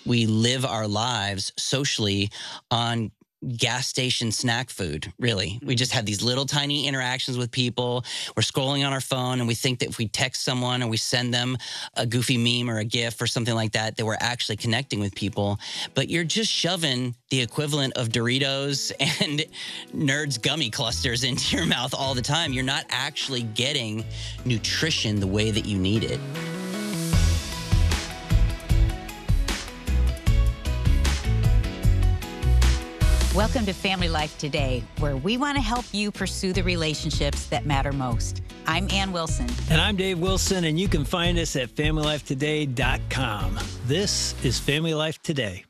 we live our lives socially on gas station snack food, really. We just have these little tiny interactions with people. We're scrolling on our phone, and we think that if we text someone or we send them a goofy meme or a GIF or something like that, that we're actually connecting with people. But you're just shoving the equivalent of Doritos and Nerds gummy clusters into your mouth all the time. You're not actually getting nutrition the way that you need it. Welcome to Family Life Today, where we want to help you pursue the relationships that matter most. I'm Ann Wilson. And I'm Dave Wilson, and you can find us at FamilyLifeToday.com. This is Family Life Today.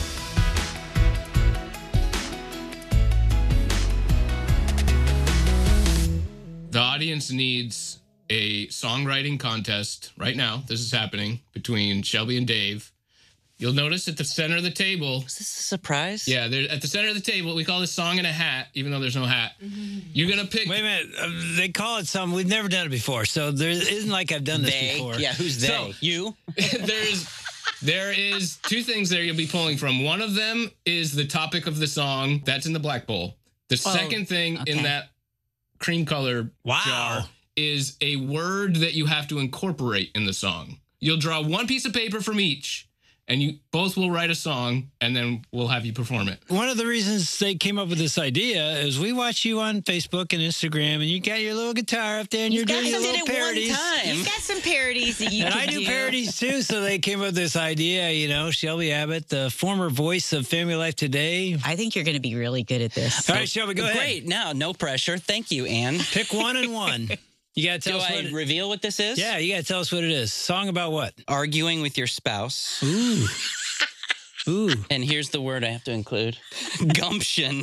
The audience needs a songwriting contest right now. This is happening between Shelby and Dave. You'll notice at the center of the table. Is this a surprise? Yeah, at the center of the table, we call this Song in a Hat, even though there's no hat. You're going to pick. Wait a minute. They call it something. We've never done it before, so there isn't like I've done this before. Yeah, who's they? So, you? There is two things there you'll be pulling from. One of them is the topic of the song. That's in the black bowl. The second thing in that cream color jar is a word that you have to incorporate in the song. You'll draw one piece of paper from each, and you both will write a song, and then we'll have you perform it. One of the reasons they came up with this idea is we watch you on Facebook and Instagram, and you got your little guitar up there, and you're doing your little parodies. You've got some parodies that you and can I do parodies too, so they came up with this idea. You know, Shelby Abbott, the former voice of Family Life Today. I think you're going to be really good at this. All right, Shelby, go ahead. Great. Now, no pressure. Thank you, Ann. Pick one and one. You got to tell us what Do I reveal what this is? Yeah, you got to tell us what it is. Song about what? Arguing with your spouse. Ooh. Ooh. And here's the word I have to include. Gumption.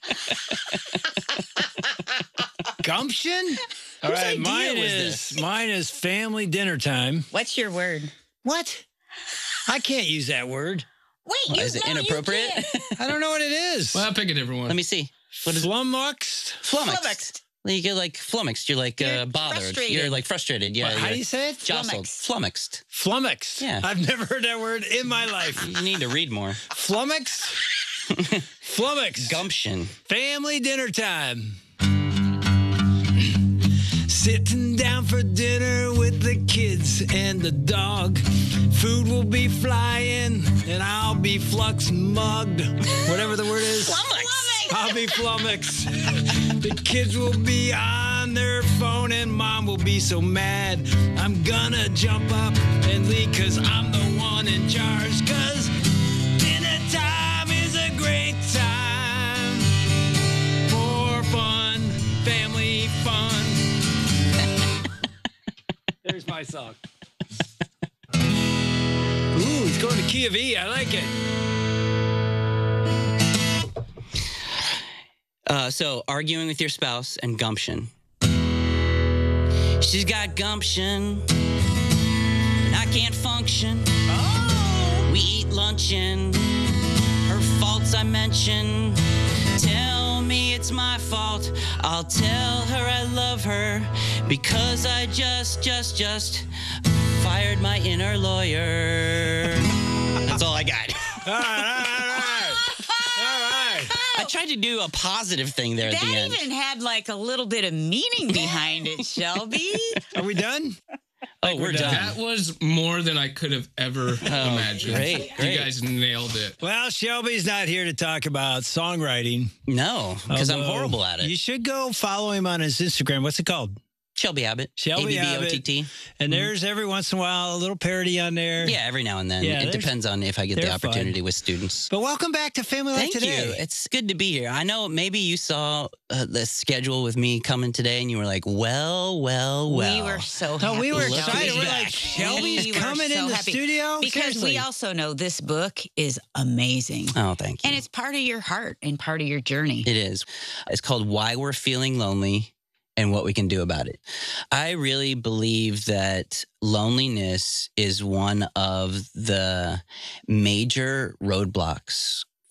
Gumption? All right, mine is family dinner time. What's your word? What? I can't use that word. Wait, Is it inappropriate? I don't know what it is. Well, I'll pick a different one. Let me see. What is Flummoxed? Flummoxed. You get like flummoxed. You're like bothered. frustrated. You're like frustrated. Yeah. How do you say it? Jostled. Flummoxed. Flummoxed. Yeah. I've never heard that word in my life. You need to read more. Flummoxed? Flummoxed. Gumption. Family dinner time. Sitting down for dinner with the kids and the dog. Food will be flying and I'll be flux mugged. Whatever the word is. Flummoxed. I'll be flummoxed. The kids will be on their phone and mom will be so mad. I'm gonna jump up and leave cause I'm the one in charge. Cause dinner time is a great time for fun, family fun. There's my song. Ooh, it's going to key of E. I like it. So, arguing with your spouse and gumption. She's got gumption, and I can't function. Oh. We eat luncheon, her faults I mention. Tell me it's my fault. I'll tell her I love her because I just fired my inner lawyer. That's all I got. All right. I tried to do a positive thing there at the end. That even had like a little bit of meaning behind it, Shelby. Are we done? Oh, we're done. That was more than I could have ever imagined. Great. You guys nailed it. Well, Shelby's not here to talk about songwriting. No, because I'm Although, horrible at it. You should go follow him on his Instagram. What's it called? Shelby Abbott. Shelby ABBOTT. And there's every once in a while a little parody on there. Yeah, every now and then. Yeah, It depends on if I get the they're opportunity with students. But welcome back to Family Life Thank Today. you. It's good to be here. I know maybe you saw the schedule with me coming today and you were like, well. We were so happy. No, we were Look excited. who's We're back. like, Shelby's We were coming so in the happy. studio? Because Seriously. we also know this book is amazing. Oh, thank you. And it's part of your heart and part of your journey. It is. It's called Why We're Feeling Lonely and What We Can Do About It. I really believe that loneliness is one of the major roadblocks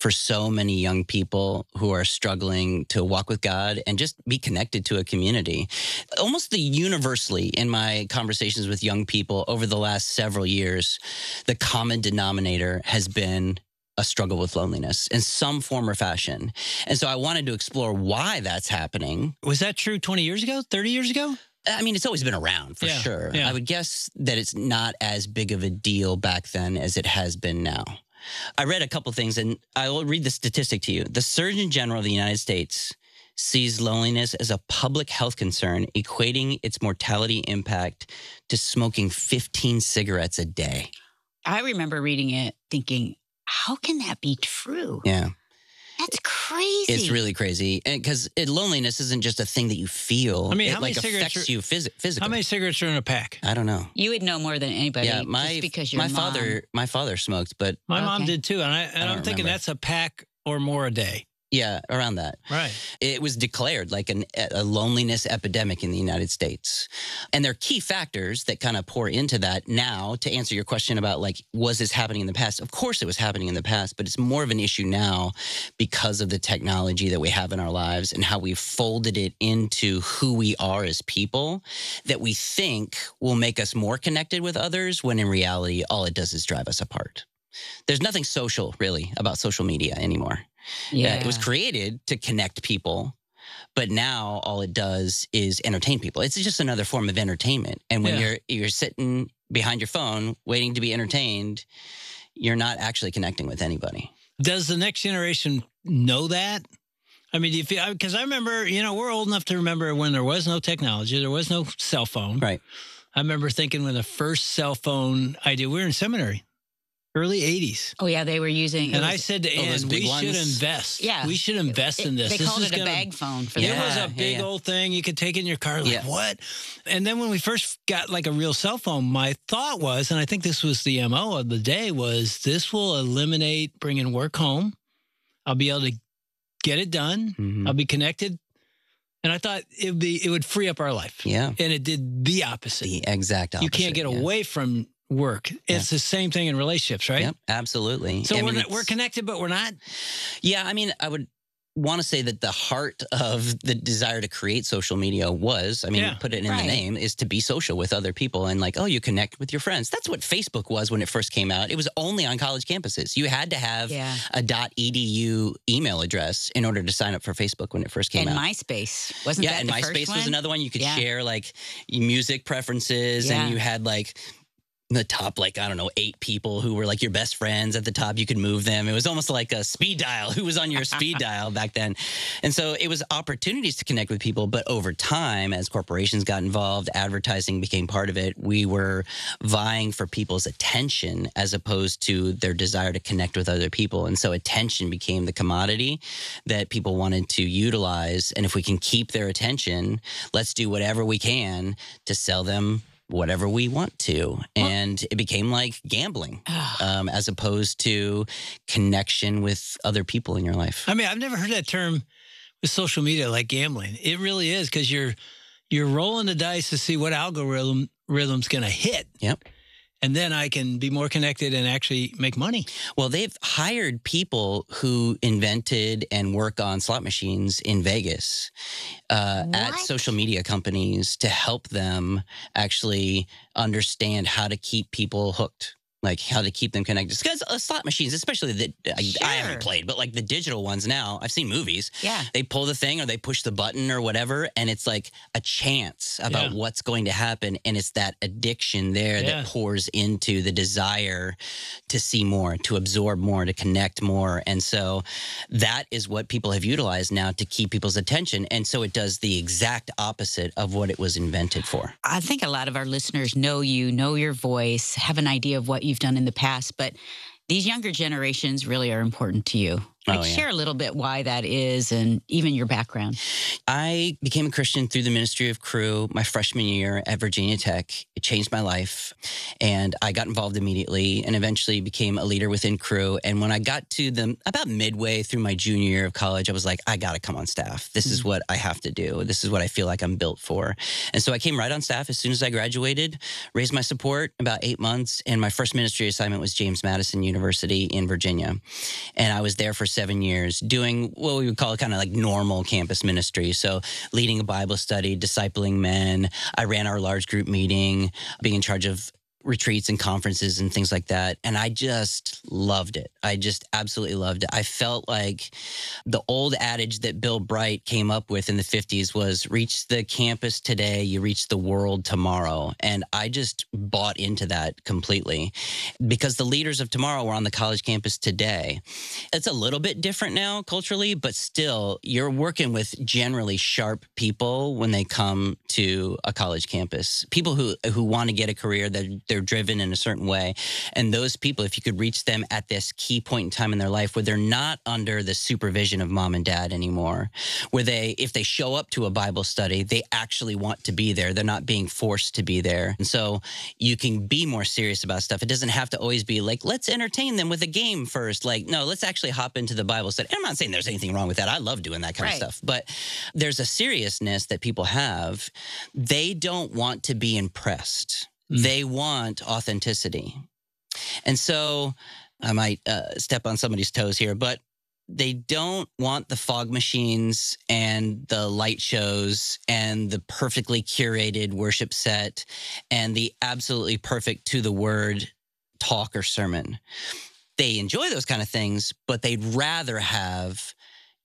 for so many young people who are struggling to walk with God and just be connected to a community. Almost universally in my conversations with young people over the last several years, the common denominator has been a struggle with loneliness in some form or fashion. And so I wanted to explore why that's happening. Was that true 20 years ago, 30 years ago? I mean, it's always been around for sure. Yeah. I would guess that it's not as big of a deal back then as it has been now. I read a couple things, and I will read the statistic to you. The Surgeon General of the United States sees loneliness as a public health concern, equating its mortality impact to smoking 15 cigarettes a day. I remember reading it thinking, how can that be true? Yeah. That's crazy. It's really crazy. And because loneliness isn't just a thing that you feel. I mean, it how many cigarettes affects you physically. How many cigarettes are in a pack? I don't know. You would know more than anybody. Yeah, just because your my father smoked, but My mom Okay. did too. And I'm thinking remember. that's a pack or more a day. yeah, around that. Right. It was declared like a loneliness epidemic in the United States. And there are key factors that kind of pour into that now. To answer your question about like, was this happening in the past? Of course it was happening in the past, but it's more of an issue now because of the technology that we have in our lives and how we've folded it into who we are as people that we think will make us more connected with others when in reality, all it does is drive us apart. There's nothing social really about social media anymore. Yeah. It was created to connect people, but now all it does is entertain people. It's just another form of entertainment. And when you're sitting behind your phone waiting to be entertained, you're not actually connecting with anybody. Does the next generation know that? I mean, do you feel, because I remember, we're old enough to remember when there was no technology, there was no cell phone. Right. I remember thinking when the first cell phone idea, we were in seminary, early 80s. Oh, yeah, they were using... And I said to Ann, those big we ones? should invest. Yeah. We should invest in this. They This called is it a gonna- bag phone for It them. was a big old thing. You could take it in your car. Like, Yeah. what? And then when we first got like a real cell phone, my thought was, and I think this was the MO of the day, was this will eliminate bringing work home. I'll be able to get it done. Mhm. I'll be connected. And I thought it would free up our life. Yeah. And it did the opposite. The exact opposite. You can't get yeah. away from work. It's the same thing in relationships, right? Yep, absolutely. So I mean, we're connected, but we're not. Yeah, I mean, I would want to say that the heart of the desire to create social media was, put it in Right. the name, is to be social with other people and like, oh, you connect with your friends. That's what Facebook was when it first came out. It was only on college campuses. You had to have Yeah. a .edu email address in order to sign up for Facebook when it first came And out. MySpace. Wasn't that And the MySpace first one? was another one. You could Yeah. share like music preferences Yeah. and you had like the top, 8 people who were like your best friends at the top. You could move them. It was almost like a speed dial. Who was on your speed dial back then? And so it was opportunities to connect with people. But over time, as corporations got involved, advertising became part of it. We were vying for people's attention as opposed to their desire to connect with other people. And so attention became the commodity that people wanted to utilize. And if we can keep their attention, let's do whatever we can to sell them whatever we want to. And it became like gambling as opposed to connection with other people in your life. I mean, I've never heard that term with social media, like gambling. It really is, because you're rolling the dice to see what algorithm's going to hit. Yep. And then I can be more connected and actually make money. Well, they've hired people who invented and work on slot machines in Vegas at What? social media companies to help them actually understand how to keep people hooked. Like how to keep them connected. Because slot machines, especially that I Sure. haven't played, but like the digital ones now, I've seen movies. Yeah. They pull the thing or they push the button or whatever, and it's like a chance about Yeah. what's going to happen. And it's that addiction there Yeah. that pours into the desire to see more, to absorb more, to connect more. And so that is what people have utilized now to keep people's attention. And so it does the exact opposite of what it was invented for. I think a lot of our listeners know you, know your voice, have an idea of what you've done in the past, but these younger generations really are important to you. Oh, yeah. Share a little bit why that is and even your background. I became a Christian through the ministry of Cru my freshman year at Virginia Tech. It changed my life, and I got involved immediately and eventually became a leader within Cru. And when I got to about midway through my junior year of college, I was like, I got to come on staff. This is what I have to do. This is what I feel like I'm built for. And so I came right on staff as soon as I graduated, raised my support about 8 months, and my first ministry assignment was James Madison University in Virginia. And I was there for 7 years doing what we would call kind of like normal campus ministry. So leading a Bible study, discipling men. I ran our large group meeting, being in charge of retreats and conferences and things like that. And I just loved it. I just absolutely loved it. I felt like the old adage that Bill Bright came up with in the 50s was reach the campus today, you reach the world tomorrow. And I just bought into that completely because the leaders of tomorrow were on the college campus today. It's a little bit different now culturally, but still you're working with generally sharp people when they come to a college campus, people who want to get a career, that they're driven in a certain way. And those people, if you could reach them at this key point in time in their life where they're not under the supervision of mom and dad anymore, where if they show up to a Bible study, they actually want to be there. They're not being forced to be there. And so you can be more serious about stuff. It doesn't have to always be like, let's entertain them with a game first. Like, no, let's actually hop into the Bible study. I'm not saying there's anything wrong with that. I love doing that kind of stuff. But there's a seriousness that people have. They don't want to be impressed. They want authenticity. And so I might step on somebody's toes here, but they don't want the fog machines and the light shows and the perfectly curated worship set and the absolutely perfect to the word talk or sermon. They enjoy those kind of things, but they'd rather have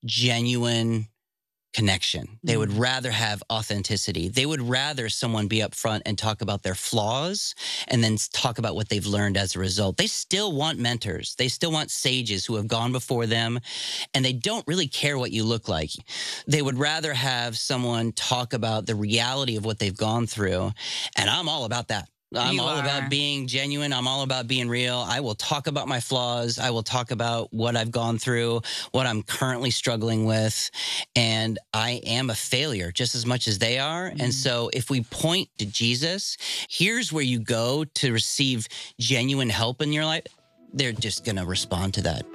genuine connection. They would rather have authenticity. They would rather someone be up front and talk about their flaws and then talk about what they've learned as a result. They still want mentors. They still want sages who have gone before them, and they don't really care what you look like. They would rather have someone talk about the reality of what they've gone through, and I'm all about that. I'm all about being genuine. I'm all about being real. I will talk about my flaws. I will talk about what I've gone through, what I'm currently struggling with. And I am a failure just as much as they are. And so if we point to Jesus, here's where you go to receive genuine help in your life. They're just going to respond to that.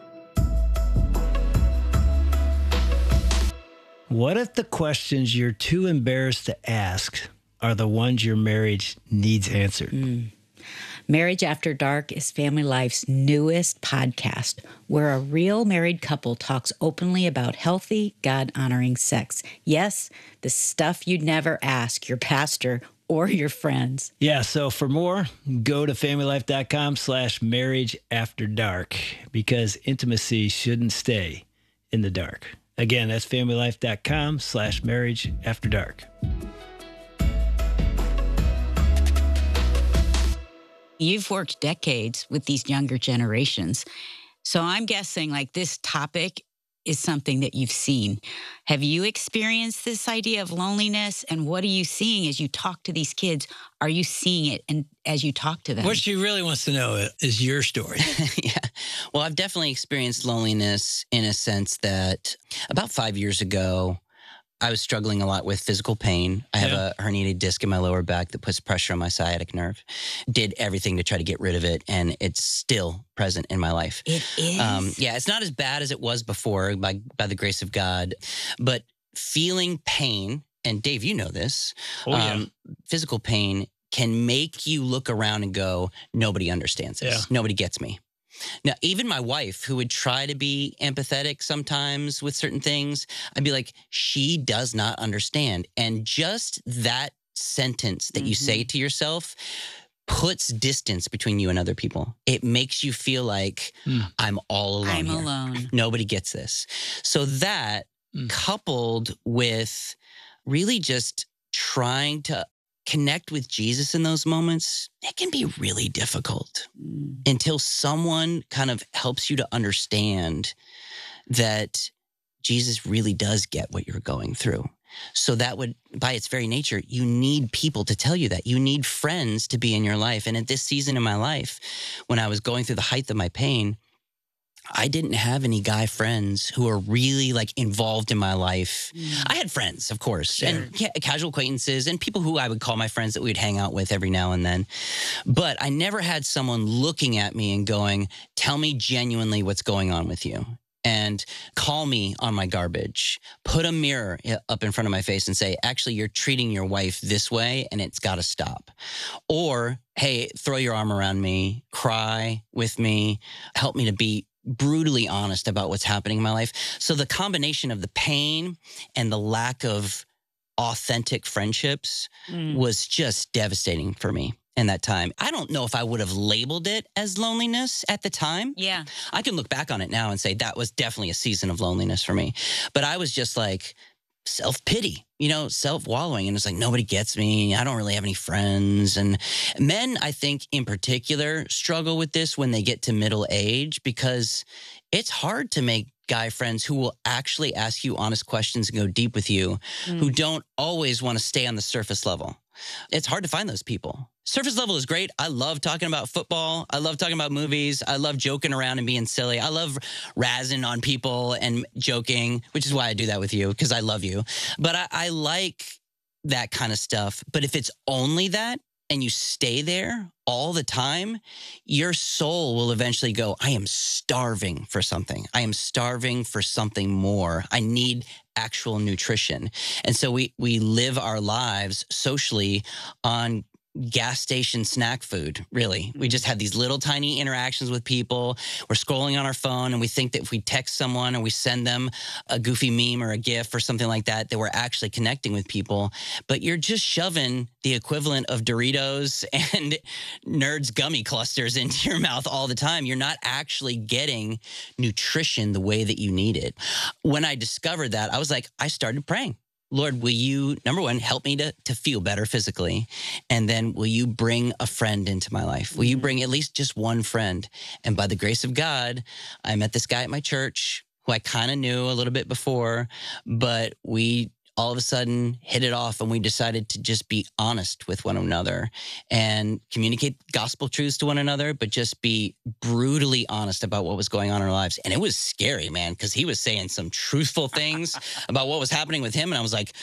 What if the questions you're too embarrassed to ask are the ones your marriage needs answered? Marriage After Dark is Family Life's newest podcast, where a real married couple talks openly about healthy, God-honoring sex. Yes, the stuff you'd never ask your pastor or your friends. Yeah, so for more, go to familylife.com/marriageafterdark, because intimacy shouldn't stay in the dark. Again, that's familylife.com/marriageafterdark. You've worked decades with these younger generations. So I'm guessing like this topic is something that you've seen. Have you experienced this idea of loneliness? And what are you seeing as you talk to these kids? Are you seeing it and as you talk to them? What she really wants to know is your story. Yeah. Well, I've definitely experienced loneliness in a sense that about 5 years ago, I was struggling a lot with physical pain. I have a herniated disc in my lower back that puts pressure on my sciatic nerve. Did everything to try to get rid of it, and it's still present in my life. It is? Yeah, it's not as bad as it was before by the grace of God, but feeling pain, and Dave, you know this, physical pain can make you look around and go, nobody understands this. Yeah. Nobody gets me. Now, even my wife, who would try to be empathetic sometimes with certain things, I'd be like, she does not understand. And just that sentence that you say to yourself puts distance between you and other people. It makes you feel like I'm all alone. I'm here. alone. Nobody gets this. So that coupled with really just trying to connect with Jesus in those moments, it can be really difficult until someone kind of helps you to understand that Jesus really does get what you're going through. So that would, by its very nature, you need people to tell you that. You need friends to be in your life. And at this season in my life, when I was going through the height of my pain, I didn't have any guy friends who were really like involved in my life. I had friends, of course, and casual acquaintances and people who I would call my friends that we would hang out with every now and then. But I never had someone looking at me and going, tell me genuinely what's going on with you. And call me on my garbage. Put a mirror up in front of my face and say, actually, you're treating your wife this way and it's got to stop. Or, hey, throw your arm around me, cry with me, help me to be brutally honest about what's happening in my life. So the combination of the pain and the lack of authentic friendships was just devastating for me in that time. I don't know if I would have labeled it as loneliness at the time. Yeah. I can look back on it now and say that was definitely a season of loneliness for me. But I was just like self-pity, self-wallowing. And it's like, nobody gets me. I don't really have any friends. And men, I think in particular, struggle with this when they get to middle age because it's hard to make guy friends who will actually ask you honest questions and go deep with you, who don't always want to stay on the surface level. It's hard to find those people. Surface level is great. I love talking about football. I love talking about movies. I love joking around and being silly. I love razzing on people and joking, which is why I do that with you, because I love you. But I like that kind of stuff. But if it's only that and you stay there all the time, your soul will eventually go, I am starving for something. I am starving for something more. I need actual nutrition. And so we live our lives socially on gas station snack food, really. We just have these little tiny interactions with people. We're scrolling on our phone and we think that if we text someone or we send them a goofy meme or a GIF or something like that, that we're actually connecting with people. But you're just shoving the equivalent of Doritos and Nerds gummy clusters into your mouth all the time. You're not actually getting nutrition the way that you need it. When I discovered that, I was like, I started praying. Lord, will you, number one, help me to feel better physically? And then will you bring a friend into my life? Will you bring at least just one friend? And by the grace of God, I met this guy at my church who I kind of knew a little bit before, but we all of a sudden hit it off and we decided to just be honest with one another and communicate gospel truths to one another, but just be brutally honest about what was going on in our lives. And it was scary, man, because he was saying some truthful things about what was happening with him. And I was like,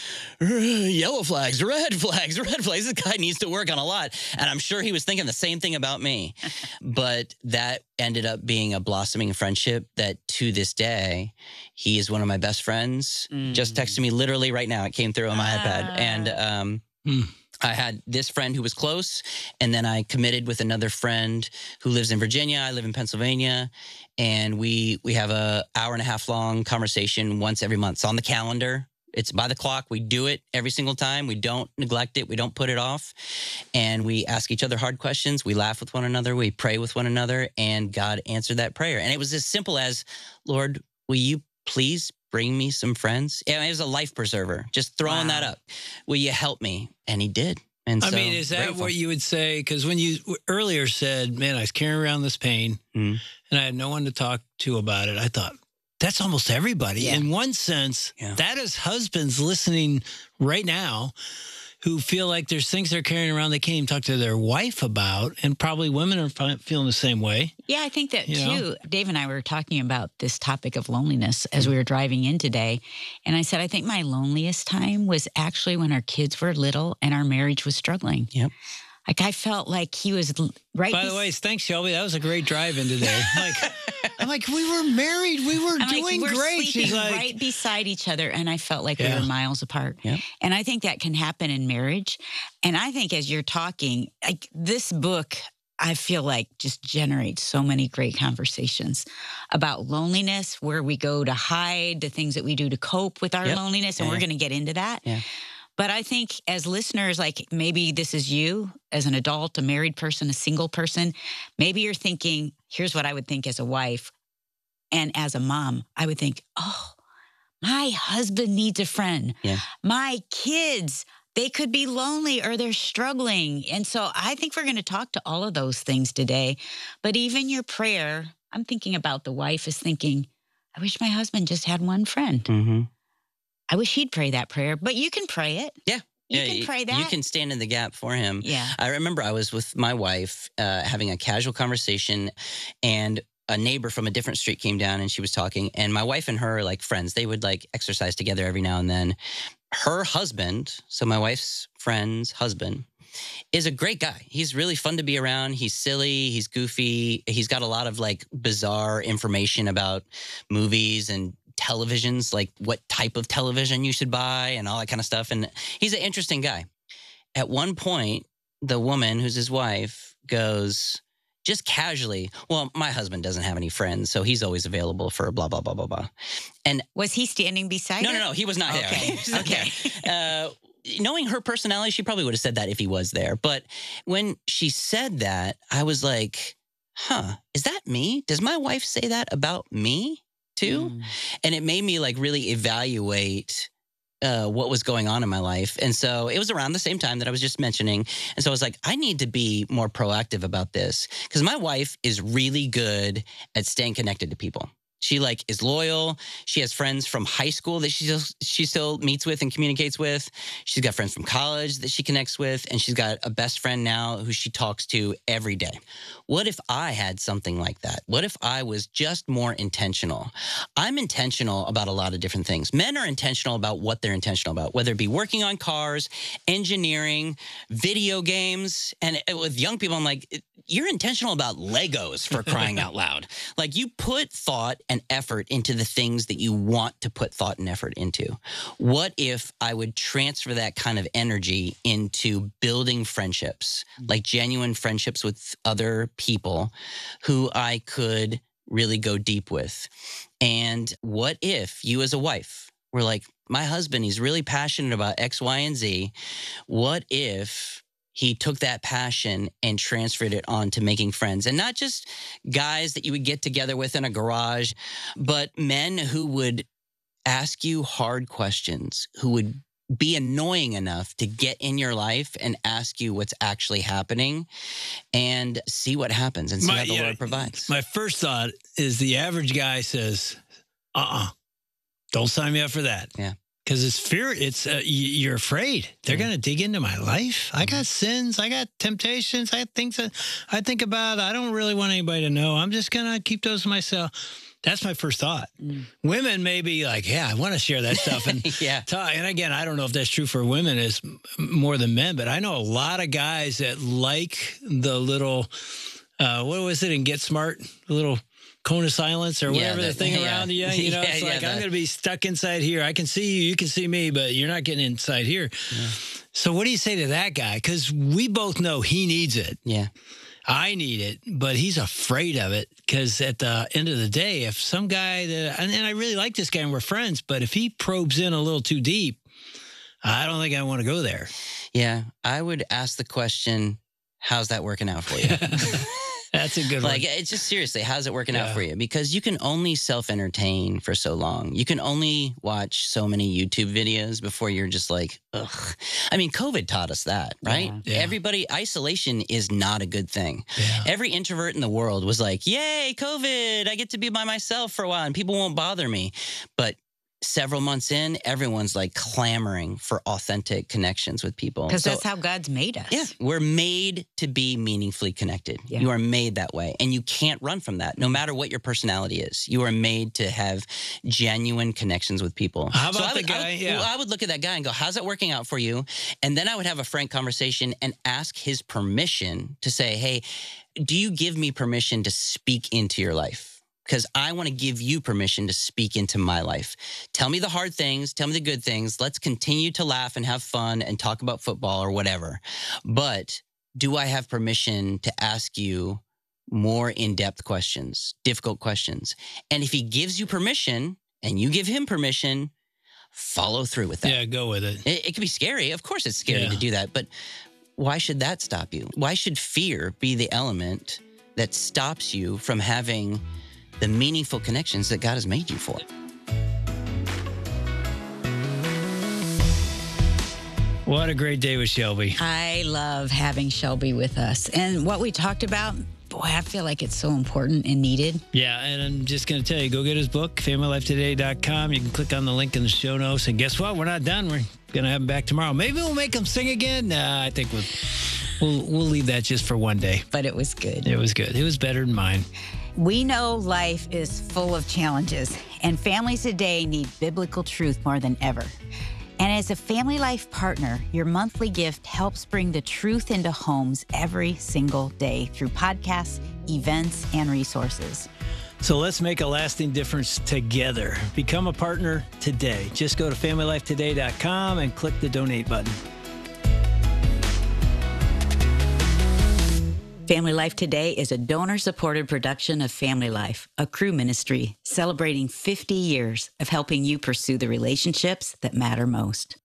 yellow flags, red flags, red flags. This guy needs to work on a lot. And I'm sure he was thinking the same thing about me. But that ended up being a blossoming friendship that to this day, he is one of my best friends. Just texted me literally right now. It came through on my iPad. And I had this friend who was close, and then I committed with another friend who lives in Virginia. I live in Pennsylvania, and we have a hour-and-a-half long conversation once every month. It's on the calendar. It's by the clock. We do it every single time. We don't neglect it. We don't put it off. And we ask each other hard questions. We laugh with one another. We pray with one another. And God answered that prayer. And it was as simple as, Lord, will you please bring me some friends? Yeah, it was a life preserver. Just throwing that up. Will you help me? And he did. And I mean, is that grateful. what you would say? Because when you earlier said, man, I was carrying around this pain and I had no one to talk to about it, I thought, that's almost everybody. Yeah. In one sense, that is husbands listening right now who feel like there's things they're carrying around they can't even talk to their wife about. And probably women are feeling the same way. Yeah, I think that too. Dave and I were talking about this topic of loneliness as we were driving in today. And I said, I think my loneliest time was actually when our kids were little and our marriage was struggling. Yep. Like I felt like he was right. By the way, thanks, Shelby. That was a great drive-in today. I'm like, we were married. We were doing we're great. She's like, right beside each other. And I felt like we were miles apart. Yeah. And I think that can happen in marriage. And I think as you're talking, like this book, I feel like just generates so many great conversations about loneliness, where we go to hide, the things that we do to cope with our loneliness. And we're going to get into that. Yeah. But I think as listeners, like maybe this is you as an adult, a married person, a single person, maybe you're thinking, here's what I would think as a wife. And as a mom, I would think, oh, my husband needs a friend. Yeah. My kids, they could be lonely or they're struggling. And so I think we're going to talk to all of those things today. But even your prayer, I'm thinking about the wife is thinking, I wish my husband just had one friend. Mm-hmm. I wish he'd pray that prayer, but you can pray it. Yeah. You can pray that. You can stand in the gap for him. Yeah. I remember I was with my wife having a casual conversation, and a neighbor from a different street came down and she was talking, and my wife and her are like friends. They would like exercise together every now and then. Her husband, so my wife's friend's husband, is a great guy. He's really fun to be around. He's silly. He's goofy. He's got a lot of like bizarre information about movies and televisions, like what type of television you should buy and all that kind of stuff. And he's an interesting guy. At one point, the woman who's his wife goes, just casually, well, my husband doesn't have any friends, so he's always available for blah, blah, blah, blah, blah. And was he standing beside her? No, he was not Okay. there. Okay. Knowing her personality, she probably would have said that if he was there. But when she said that, I was like, huh, is that me? Does my wife say that about me too? And it made me like really evaluate what was going on in my life. And so it was around the same time that I was just mentioning. And so I was like, I need to be more proactive about this because my wife is really good at staying connected to people. She like is loyal. She has friends from high school that she still meets with and communicates with. She's got friends from college that she connects with, and she's got a best friend now who she talks to every day. What if I had something like that? What if I was just more intentional? I'm intentional about a lot of different things. Men are intentional about what they're intentional about, whether it be working on cars, engineering, video games, and with young people, I'm like, you're intentional about Legos for crying out loud. Like you put thought and effort into the things that you want to put thought and effort into. What if I would transfer that kind of energy into building friendships, like genuine friendships with other people who I could really go deep with? And what if you as a wife were like, my husband, he's really passionate about X, Y, and Z. What if he took that passion and transferred it on to making friends, and not just guys that you would get together with in a garage, but men who would ask you hard questions, who would be annoying enough to get in your life and ask you what's actually happening and see what happens and see how the Lord provides. My first thought is the average guy says, don't sign me up for that. Yeah. Because it's fear. It's you're afraid they're going to dig into my life. I got sins. I got temptations. I have things that I think about. I don't really want anybody to know. I'm just going to keep those to myself. That's my first thought. Women may be like, yeah, I want to share that stuff. And talk. And again, I don't know if that's true for women as more than men, but I know a lot of guys that like the little, what was it in Get Smart? The little cone of silence or whatever the thing around you. You know, it's like, I'm going to be stuck inside here. I can see you, you can see me, but you're not getting inside here. Yeah. So what do you say to that guy? Because we both know he needs it. Yeah. I need it, but he's afraid of it because at the end of the day, if some guy that, and I really like this guy and we're friends, but if he probes in a little too deep, I don't think I want to go there. Yeah. I would ask the question, how's that working out for you? That's a good one. Like, it's just seriously, how's it working out for you? Because you can only self-entertain for so long. You can only watch so many YouTube videos before you're just like, ugh. I mean, COVID taught us that, right? Yeah. Everybody, isolation is not a good thing. Yeah. Every introvert in the world was like, yay, COVID, I get to be by myself for a while and people won't bother me. But several months in, everyone's like clamoring for authentic connections with people. Because that's how God's made us. Yeah, we're made to be meaningfully connected. Yeah. You are made that way. And you can't run from that, no matter what your personality is. You are made to have genuine connections with people. How about the guy? I would look at that guy and go, how's it working out for you? And then I would have a frank conversation and ask his permission to say, hey, do you give me permission to speak into your life? Because I want to give you permission to speak into my life. Tell me the hard things. Tell me the good things. Let's continue to laugh and have fun and talk about football or whatever. But do I have permission to ask you more in-depth questions, difficult questions? And if he gives you permission and you give him permission, follow through with that. Yeah, go with it. It can be scary. Of course it's scary to do that. But why should that stop you? Why should fear be the element that stops you from having the meaningful connections that God has made you for? What a great day with Shelby. I love having Shelby with us. And what we talked about, boy, I feel like it's so important and needed. Yeah, and I'm just going to tell you, go get his book, familylifetoday.com. You can click on the link in the show notes. And guess what? We're not done. We're going to have him back tomorrow. Maybe we'll make him sing again. Nah, I think we'll leave that just for one day. But it was good. It was good. It was better than mine. We know life is full of challenges, and families today need biblical truth more than ever. And as a Family Life partner, your monthly gift helps bring the truth into homes every single day through podcasts, events, and resources. So let's make a lasting difference together. Become a partner today. Just go to familylifetoday.com and click the donate button. Family Life Today is a donor-supported production of Family Life, a Cru ministry celebrating 50 years of helping you pursue the relationships that matter most.